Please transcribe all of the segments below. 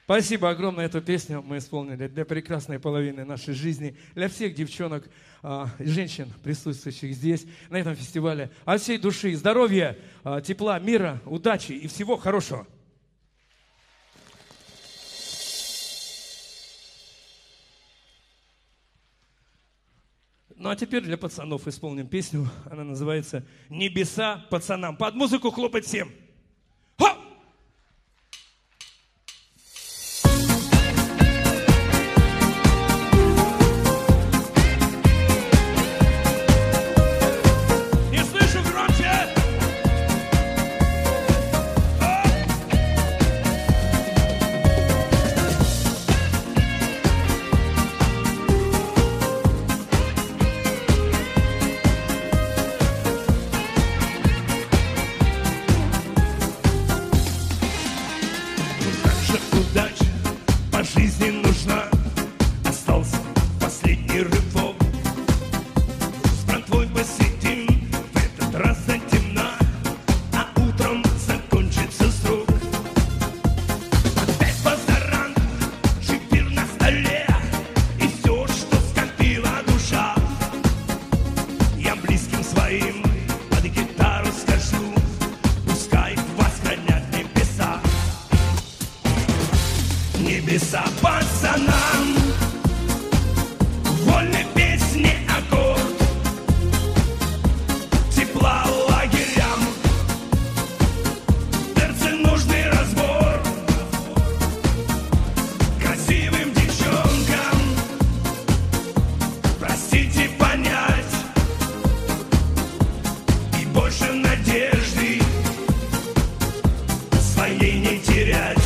Спасибо огромное. Эту песню мы исполнили для прекрасной половины нашей жизни, для всех девчонок и женщин, присутствующих здесь, на этом фестивале. От всей души здоровья, тепла, мира, удачи и всего хорошего. Ну а теперь для пацанов исполним песню. Она называется «Небеса пацанам». Под музыку хлопать всем. Ха! Небеса пацанам, вольной песни аккорд, тепла лагерям, в сердце нужный разбор, красивым девчонкам, простите понять, и больше надежды своей не терять.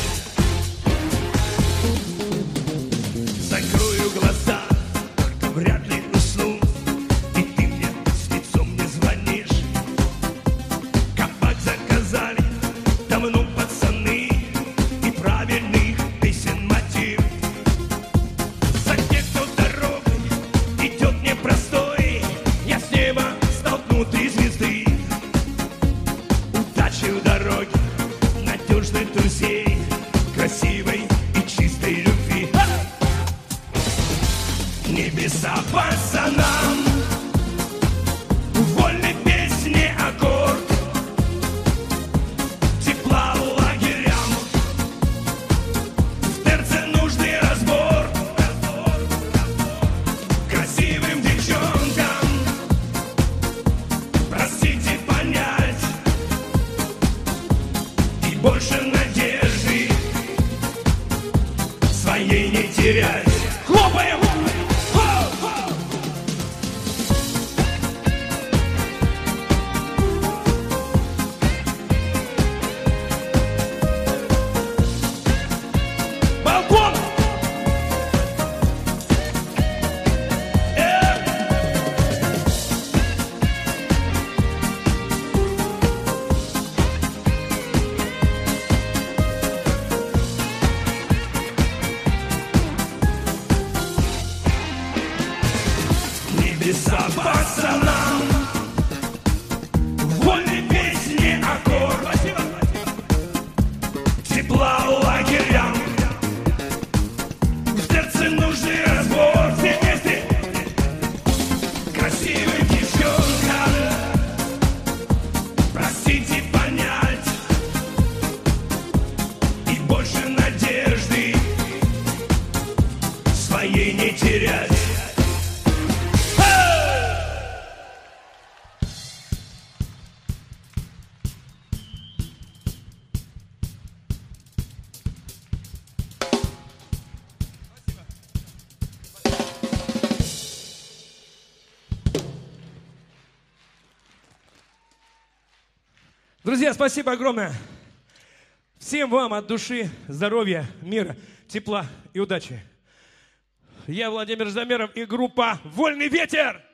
Закрою глаза, только вряд ли усну, и ты мне с лицом не звонишь. Кабак заказали давно пацаны, и правильных песен мотив. За тех, кто дорогой идет непростой, я с неба столкну три звезды. Удачи в дороге, надежных друзей, красивой и чистой любви. Небеса пацанам, вольной песни аккорд, тепла лагерям, в сердце нужный разбор, красивым девчонкам, простите понять, и больше надежды своей не терять. Хлопаем! Небеса пацанам, вольной песни аккорд, тепла лагерям, в сердце нужный разбор. Все вместе красивым девчонкам, простите понять, и больше надежды своей не терять. Друзья, спасибо огромное. Всем вам от души здоровья, мира, тепла и удачи. Я Владимир Ждамеров и группа «Вольный ветер».